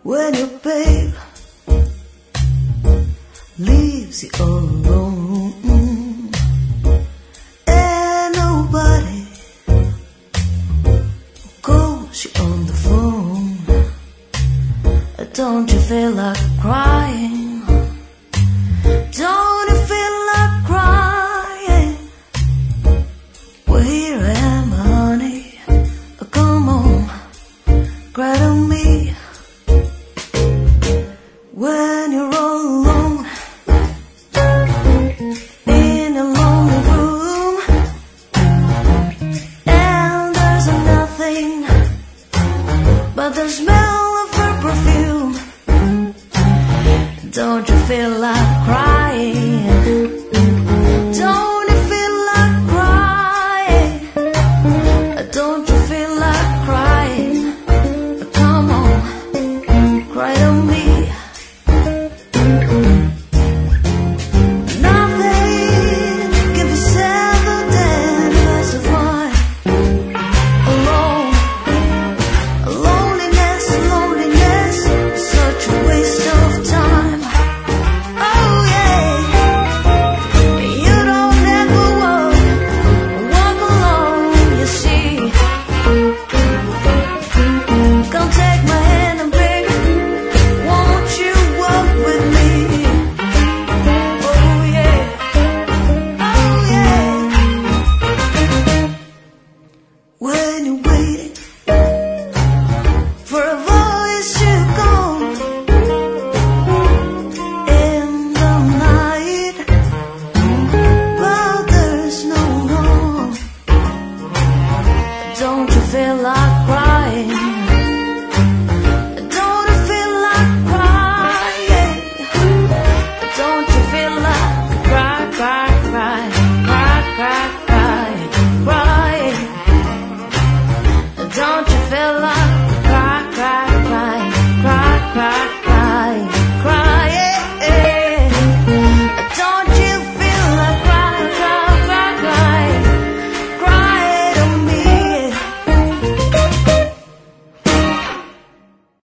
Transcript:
when your babe leaves you all alone, and nobody calls you on the phone. Don't you feel like crying? Don't you feel like crying? Well, here I am, honey. Come on, cry to me. When you're all alone in a lonely room, and there's nothing but the smell of her perfume. Don't you feel like crying? Don't you feel like crying? Don't you feel like crying? Come on, cry to me. Nothing can be sadder than as a fire. Alone, loneliness, loneliness, such a waste of time. Oh yeah, you don't ever walk alone, you see. Come take my hand and baby, won't you walk with me? Oh yeah, oh yeah. When you're waiting for a voice to come in the night, but there's no one. Don't you feel like crying?